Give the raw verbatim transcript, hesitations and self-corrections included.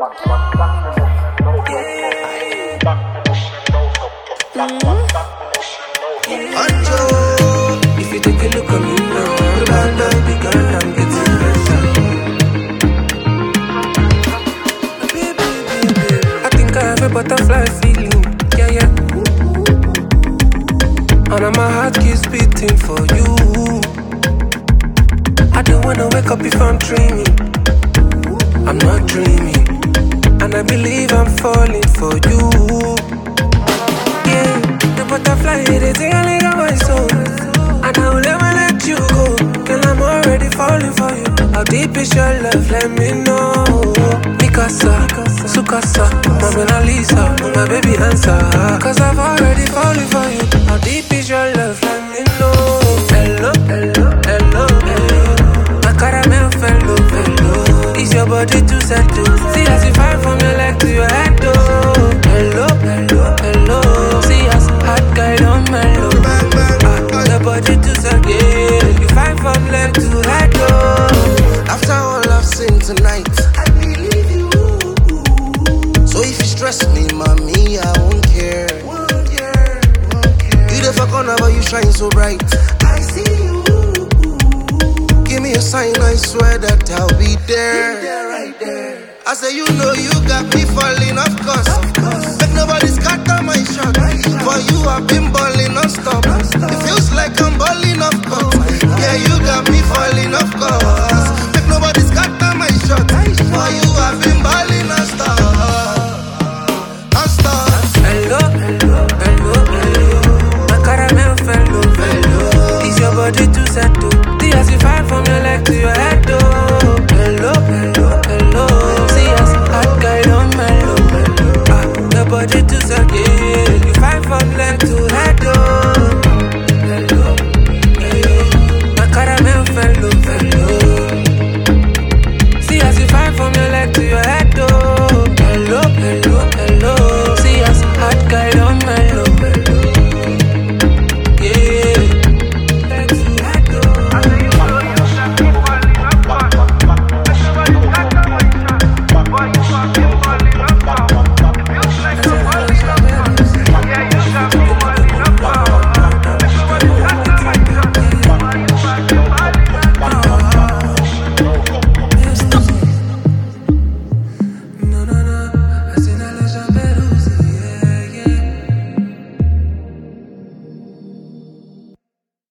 If you take a look at me now, the band has begun, I'm getting better. I think I have a butterfly feeling, yeah, yeah. And my heart keeps beating for you. I don't wanna wake up if I'm dreaming. I'm not dreaming, and I believe I'm falling for you. Yeah, the butterfly, they tingling on my soul, and I will never let you go. Girl, I'm already falling for you. How deep is your love? Let me know. Mikasa, Sukasa, my Mona Lisa, my baby answer. Cause I've already fallen for you. How deep is your love? Let me know. Hello, hello, hello, hello. My caramel fellow, fellow. Is your body too settle? See as you fight from your leg to your head, oh. Hello, hello, hello. See as hot guy don't mellow. Ah, your body too settle, yeah. You fight from leg to head, oh. After all I've seen tonight, I believe you. So if you stress me, mommy, I won't care. Won't care, won't care. You the fuck on but you shine so bright. I see you. Give me a sign, I swear that I'll be there. Be there, right there. I say you know you got me falling, of course. Of course. But nobody scatter my shot. For you I've been balling non-stop. non-stop. It feels like I'm